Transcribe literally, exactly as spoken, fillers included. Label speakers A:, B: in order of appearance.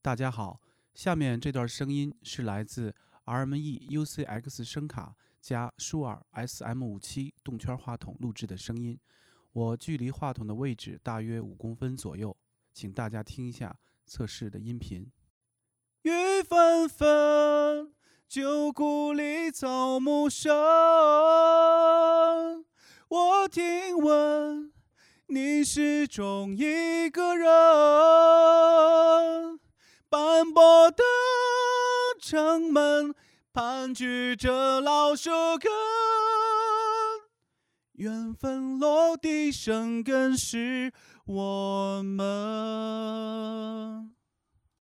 A: 大家好，下面这段声音是来自 R M E U C X 声卡加舒尔 S M 五七动圈话筒录制的声音。我距离话筒的位置大约五公分左右，请大家听一下测试的音频。雨纷纷，旧故里草木深。我听闻你始终一个人，斑驳的城门盘踞着老树根，缘分落地生根是我们。